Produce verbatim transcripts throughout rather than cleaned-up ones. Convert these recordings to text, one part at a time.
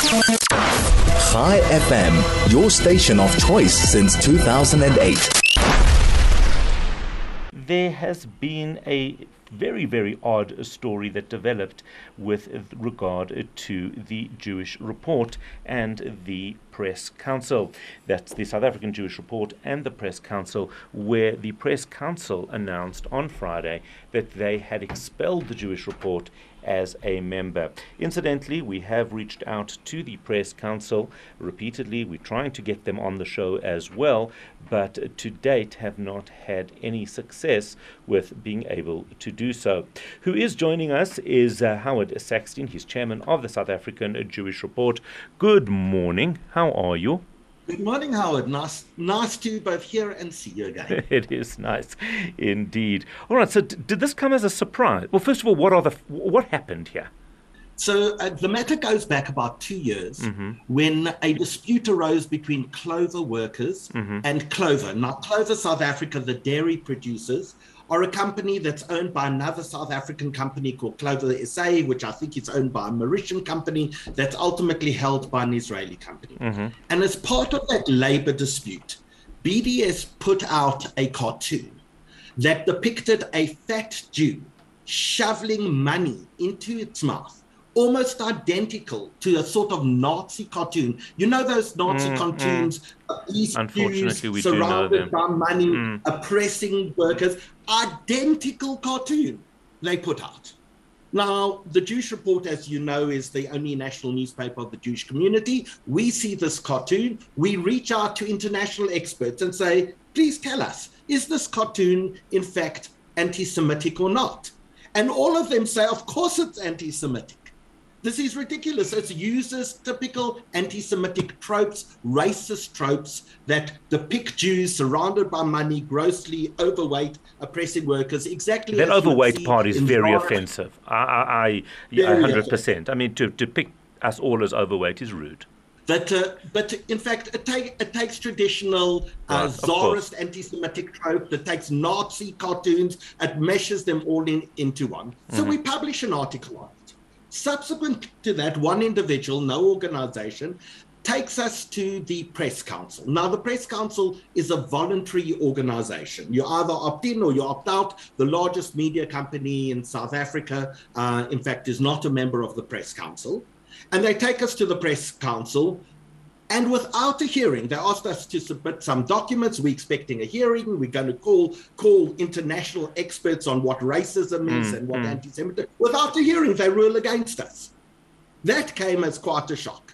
Chai F M, your station of choice since two thousand eight. There has been a very, very odd story that developed with regard to the Jewish Report and the Press Council. That's the South African Jewish Report and the Press Council, where the Press Council announced on Friday that they had expelled the Jewish Report as a member. Incidentally, we have reached out to the Press Council repeatedly. We're trying to get them on the show as well, but to date have not had any success with being able to do so. Who is joining us is uh, Howard Saxton. He's chairman of the South African Jewish Report. Good morning. How are you? Good morning, Howard. Nice, nice to both hear and see you again. It is nice, indeed. All right. So, d- did this come as a surprise? Well, first of all, what are the what happened here? So uh, the matter goes back about two years mm-hmm. when a dispute arose between Clover workers mm-hmm. and Clover. Now, Clover South Africa, the dairy producers, are a company that's owned by another South African company called Clover S A, which I think is owned by a Mauritian company that's ultimately held by an Israeli company. Mm-hmm. And as part of that labor dispute, B D S put out a cartoon that depicted a fat Jew shoveling money into its mouth, almost identical to a sort of Nazi cartoon. You know those Nazi mm, cartoons? Mm. These Unfortunately, we do know them. Surrounded by money, mm. oppressing workers. Identical cartoon they put out. Now, the Jewish Report, as you know, is the only national newspaper of the Jewish community. We see this cartoon. We reach out to international experts and say, please tell us, is this cartoon, in fact, anti-Semitic or not? And all of them say, of course it's anti-Semitic. This is ridiculous. It uses typical anti-Semitic tropes, racist tropes that depict Jews surrounded by money, grossly overweight, oppressing workers. Exactly that as overweight part is very Florida. offensive. I, I, I very one hundred percent. I mean, to depict us all as overweight is rude. That, uh, but in fact, it, take, it takes traditional uh, right, Tsarist anti-Semitic trope, it takes Nazi cartoons, it meshes them all in, into one. So mm-hmm. we publish an article on it. Subsequent to that, one individual, no organization, takes us to the Press Council. Now, the Press Council is a voluntary organization. You either opt in or you opt out. The largest media company in South Africa, uh, in fact, is not a member of the Press Council. And they take us to the Press Council, and without a hearing, they asked us to submit some documents. We're expecting a hearing. We're going to call call international experts on what racism is mm, and what mm. anti-Semitism. Without a hearing, they rule against us. That came as quite a shock.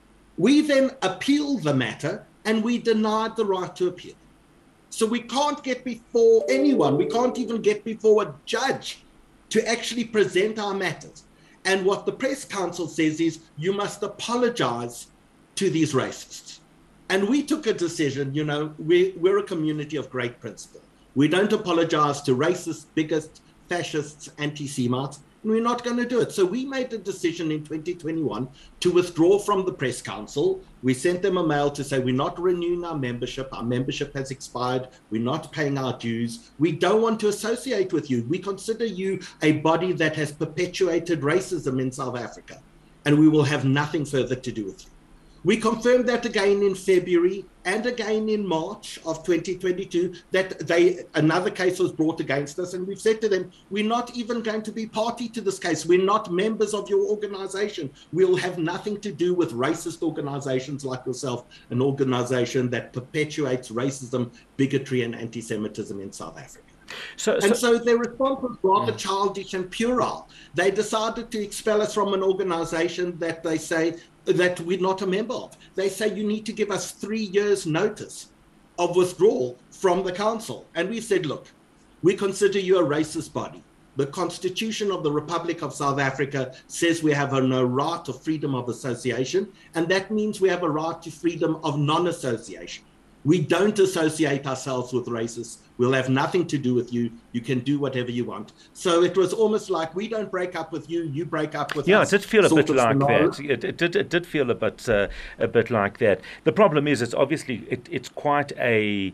We then appealed the matter, and we denied the right to appeal. So we can't get before anyone. We can't even get before a judge to actually present our matters. And what the Press Council says is, you must apologize to these racists. And we took a decision, you know, we, we're a community of great principle. We don't apologize to racists, bigots, fascists, anti-Semites, and we're not going to do it. So we made a decision in twenty twenty-one to withdraw from the Press Council. We sent them a mail to say we're not renewing our membership. Our membership has expired. We're not paying our dues. We don't want to associate with you. We consider you a body that has perpetuated racism in South Africa, and we will have nothing further to do with you. We confirmed that again in February and again in March of twenty twenty-two, that they another case was brought against us. And we've said to them, we're not even going to be party to this case. We're not members of your organization. We'll have nothing to do with racist organizations like yourself, an organization that perpetuates racism, bigotry, and anti-Semitism in South Africa. So, and so, so their response was rather mm. childish and puerile. They decided to expel us from an organization that they say that we're not a member of. They say you need to give us three years notice of withdrawal from the council. And we said, look, we consider you a racist body. The Constitution of the Republic of South Africa says we have a no right to freedom of association, and that means we have a right to freedom of non-association. We don't associate ourselves with racists. We'll have nothing to do with you. You can do whatever you want. So it was almost like we don't break up with you, you break up with yeah, us. Yeah, it did feel a bit like that. It, it, did, it did feel a bit, uh, a bit like that. The problem is, it's obviously, it, it's quite a...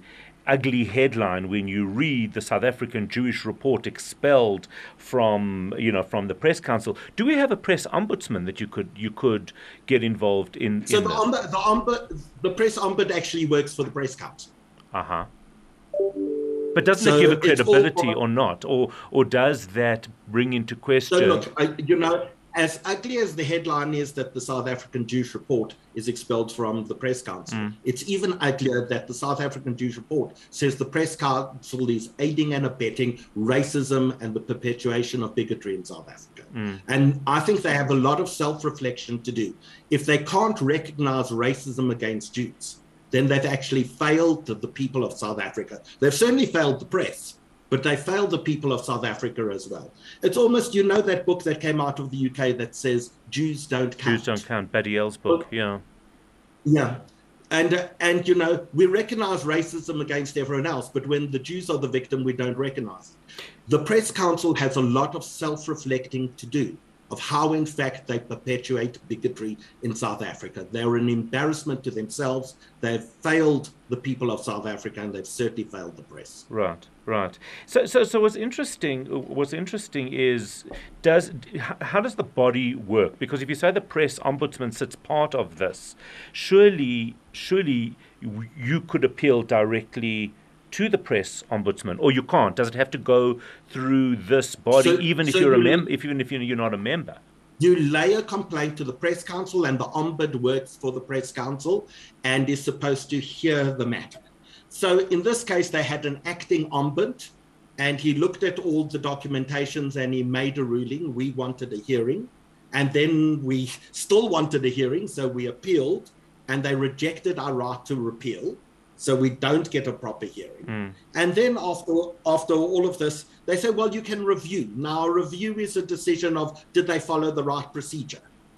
ugly headline when you read the South African Jewish Report expelled from, you know, from the Press Council. Do we have a press ombudsman that you could you could get involved in? So in the, this? ombud, the ombud, the press ombud actually works for the Press Council. Uh huh. But doesn't So it give a it's credibility all- or not, or or does that bring into question? So look, I, you know, as ugly as the headline is that the South African Jewish Report is expelled from the Press Council, Mm. it's even uglier that the South African Jewish Report says the Press Council is aiding and abetting racism and the perpetuation of bigotry in South Africa. Mm. And I think they have a lot of self-reflection to do. If they can't recognize racism against Jews, then they've actually failed the people of South Africa. They've certainly failed the press, but they failed the people of South Africa as well. It's almost, you know, that book that came out of the U K that says Jews don't count. Jews don't count. Badiel's book, yeah. Yeah. And, uh, and, you know, we recognize racism against everyone else, but when the Jews are the victim, we don't recognize it. The Press Council has a lot of self-reflecting to do of how, in fact, they perpetuate bigotry in South Africa. They're an embarrassment to themselves. They've failed the people of South Africa, and they've certainly failed the press. Right, right. So, so, so what's interesting, what's interesting is, does how does the body work? Because if you say the press ombudsman sits part of this, surely, surely you could appeal directly to the press ombudsman, or you can't. Does it have to go through this body, So- even if so you're a you- member, if even if you're you're not a member? You lay a complaint to the Press Council, and the ombud works for the Press Council and is supposed to hear the matter. So in this case, they had an acting ombud, and he looked at all the documentations and he made a ruling. We wanted a hearing, and then we still wanted a hearing, so we appealed, and they rejected our right to repeal. So we don't get a proper hearing. Mm. And then after after all of this, they say, well, you can review. Now, a review is a decision of, did they follow the right procedure?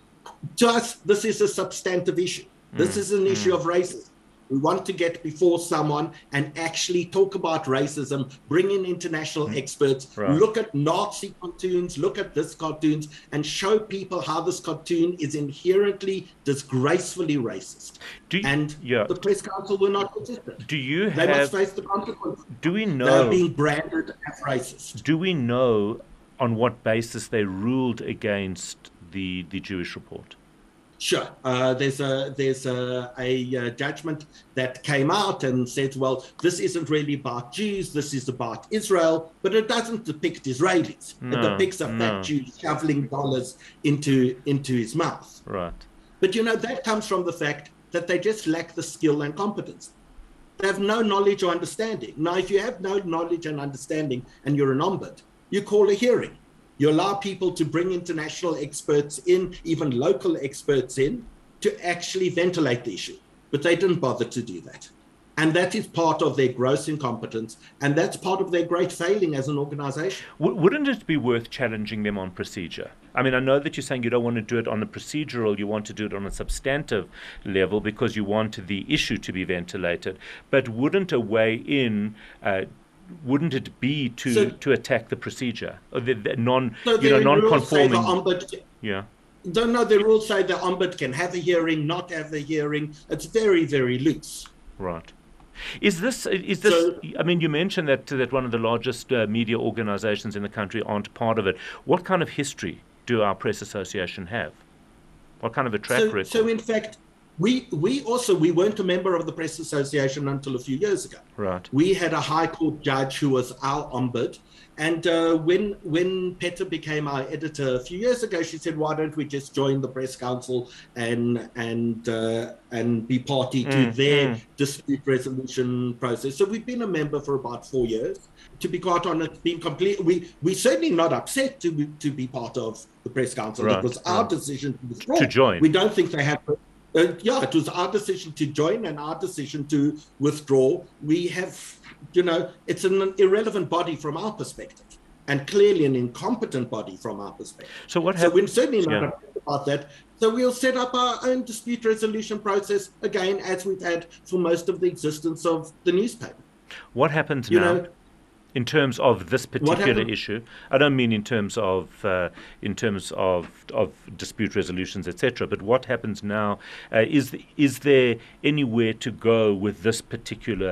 To us, this is a substantive issue. This Mm. is an Mm. issue of racism. We want to get before someone and actually talk about racism, bring in international Mm. experts, Right. look at Nazi cartoons, look at this cartoons, and show people how this cartoon is inherently disgracefully racist. Do you, And yeah. the Press Council will not consistent. Do you They must have? face the consequences. Do we They're know? being branded as racist. Do we know on what basis they ruled against the the Jewish Report? Sure. Uh, there's a there's a, a, uh judgment that came out and said, well, this isn't really about Jews. This is about Israel, but it doesn't depict Israelis. No, it depicts a no. fat Jew shoveling dollars into into his mouth. Right. But you know that comes from the fact that they just lack the skill and competence. They have no knowledge or understanding. Now, if you have no knowledge and understanding and you're an ombud, you call a hearing. You allow people to bring international experts in, even local experts in, to actually ventilate the issue. But they didn't bother to do that. And that is part of their gross incompetence. And that's part of their great failing as an organization. W- wouldn't it be worth challenging them on procedure? I mean, I know that you're saying you don't want to do it on a procedural, you want to do it on a substantive level because you want the issue to be ventilated. But wouldn't a way in, uh, wouldn't it be to, So- to attack the procedure, or the, the non, So you know, the rules say the non-conforming? ombud, Yeah. don't know, the rules say the ombud can have a hearing, not have a hearing. It's very, very loose. Right. Is this, is this, So- I mean, you mentioned that, that one of the largest uh, media organizations in the country aren't part of it. What kind of history do our press association have? What kind of a track So, record? so in fact, we we also, we weren't a member of the Press Association until a few years ago. Right. We had a High Court judge who was our ombud. And uh, when when Peta became our editor a few years ago, she said, "Why don't we just join the Press Council and and uh, and be party to Mm, their mm. dispute resolution process?" So we've been a member for about four years. To be quite honest, being complete, we we certainly not upset to be, to be part of the Press Council. Right, It was our right. decision to withdraw. To join. We don't think they have. Uh, yeah, it was our decision to join and our decision to withdraw. We have, you know, it's an irrelevant body from our perspective, and clearly an incompetent body from our perspective. So what So happened? we're certainly not Yeah. upset about that. So we'll set up our own dispute resolution process, again, as we've had for most of the existence of the newspaper. What happens You now know, in terms of this particular happened- issue? I don't mean in terms of uh, in terms of of dispute resolutions, et cetera. But what happens now? Uh, is is there anywhere to go with this particular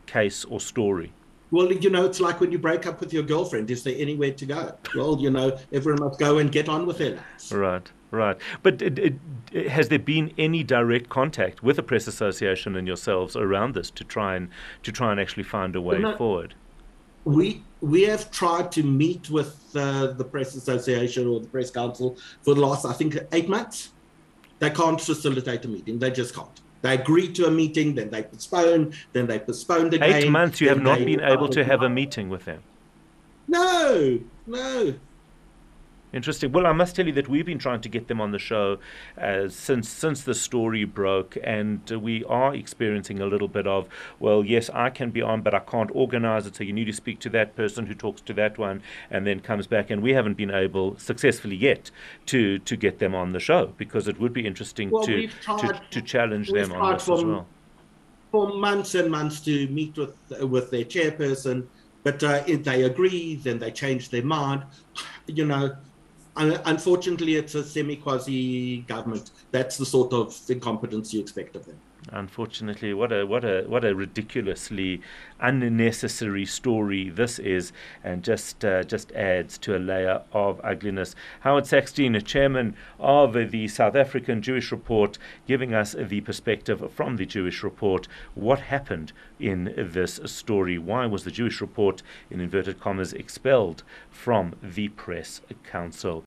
case or story? Well, you know, it's like when you break up with your girlfriend. Is there anywhere to go? Well, you know, everyone must go and get on with their lives. Right, right. But it, it, it, has there been any direct contact with the Press Association and yourselves around this to try and to try and actually find a way well, no, forward? We we have tried to meet with uh, the Press Association or the Press Council for the last, I think, eight months. They can't facilitate a meeting. They just can't. They agree to a meeting, then they postpone, then they postpone again. Eight months you have not been able to have a meeting with them? No, no. Interesting. Well, I must tell you that we've been trying to get them on the show uh, since since the story broke, and uh, we are experiencing a little bit of, well, yes, I can be on, but I can't organize it, so you need to speak to that person who talks to that one and then comes back, and we haven't been able successfully yet to, to get them on the show, because it would be interesting well, to, tried, to to challenge them on this for, as well. For months and months to meet with, uh, with their chairperson, but uh, if they agree, then they change their mind, you know. Unfortunately, it's a semi-quasi government. That's the sort of incompetence you expect of them. Unfortunately, what a what a what a ridiculously unnecessary story this is, and just uh, just adds to a layer of ugliness. Howard Saxton, chairman of the South African Jewish Report, giving us the perspective from the Jewish Report. What happened in this story? Why was the Jewish Report, in inverted commas, expelled from the Press Council?